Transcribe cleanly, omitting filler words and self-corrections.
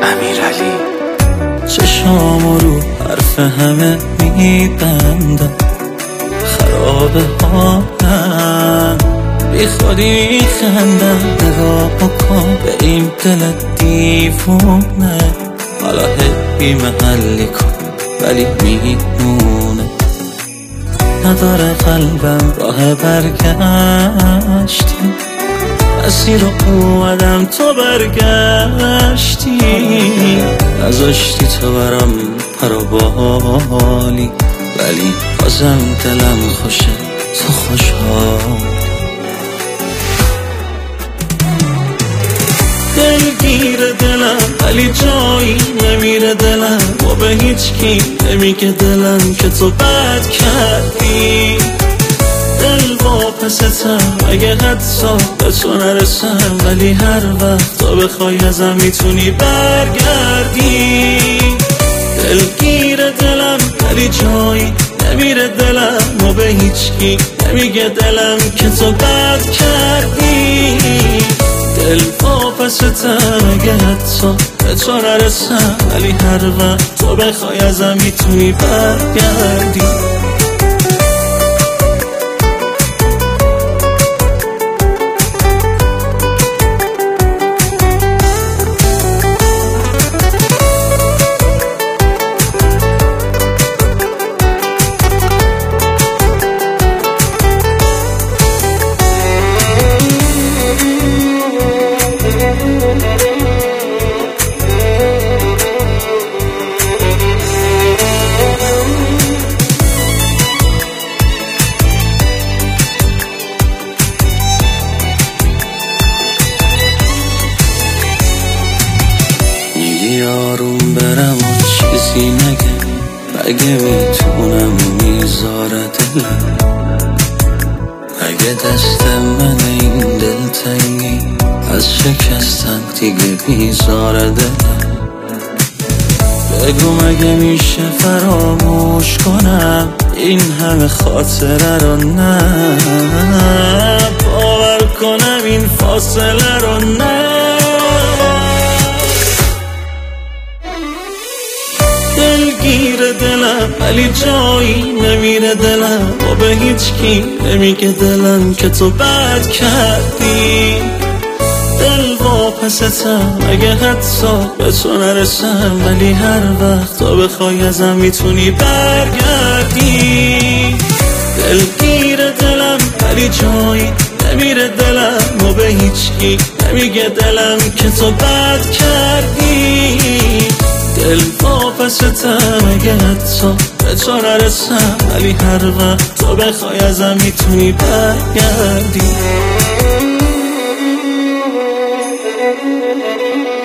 امیرعلی. چشام رو حرف همه میبندم، خراب حالم، بی خودی میخندم. نگاه بکن به این دل دیوونه، حالا بی محلی کن ولی میمونه. نداره قلبم راه برگشتی، مسیر رو اومدم تو برگشتی. نذاشتی تو برام پروبالی، ولی بازم دلم خوشه تو خوشحال. دلگیر دلم ولی جایی نمیره دلم، و به هیچ کی نمیگه دلم که تو بد کردی. دل واپستم اگه حتی به تو نرسم، ولی هر وقت تو بخوای ازم میتونی برگردی. دلگیر دلم ولی جایی نمیره دلم، و به هیچ کی نمیگه دلم که تو بد کردی. دل واپستم اگه حتی به تو نرسم، ولی هر وقت تو بخوای ازم میتونی برگردی. آروم برم و چیزی نگه، اگه میتونم میذاره دلم. اگه دست من این دلتنگی از شکستن دیگه بیزاره دلم. بگو مگه میشه فراموش کنم این همه خاطره رو؟ نه باور کنم این فاصله رو. نه دلگیر دلم ولی جایی نمیره دلم، و به هیچ کی نمیگه دلم که تو بد کردی. دل واپستم اگه حتی به تو نرسم، ولی هر وقت تو بخوای ازم میتونی برگردی. دلگیر دلم ولی جایی نمیره دلم، و به هیچ کی نمیگه دلم که تو بد کردی. دل واپستم اگه حتی به تو نرسم، ولی هر وقت تو بخوای ازم میتونی برگردی.